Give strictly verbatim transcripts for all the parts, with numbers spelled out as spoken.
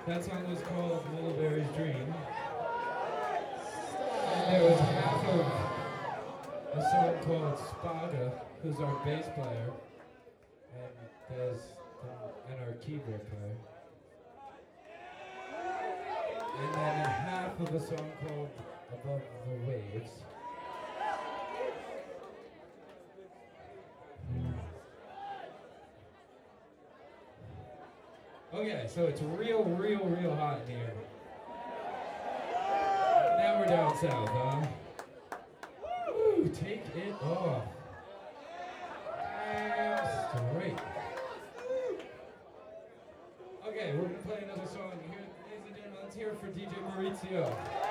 That song was called Mulberry's Dream. And there was half of a song called Spaga, who's our bass player, and there's and our keyboard player. And then half of a song called Above the Waves. Okay, so it's real, real, real hot in here. Now we're down south, huh? Woo, take it off. Damn straight. Okay, we're gonna play another song here. Ladies and gentlemen, let's hear it for D J Maurizio.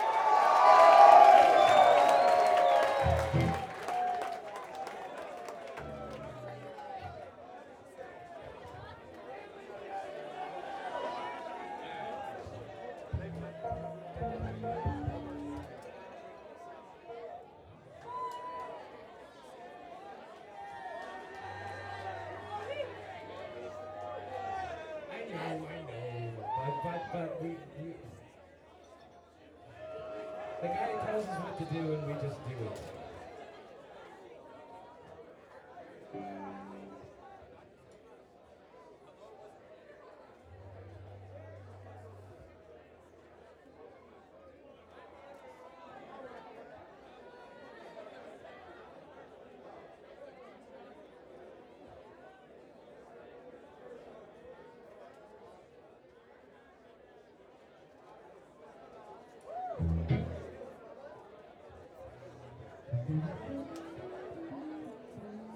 But, but we, we, the guy tells us what to do and we just do it.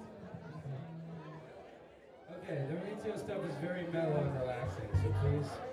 Okay, the Maurizio stuff is very mellow and relaxing, so please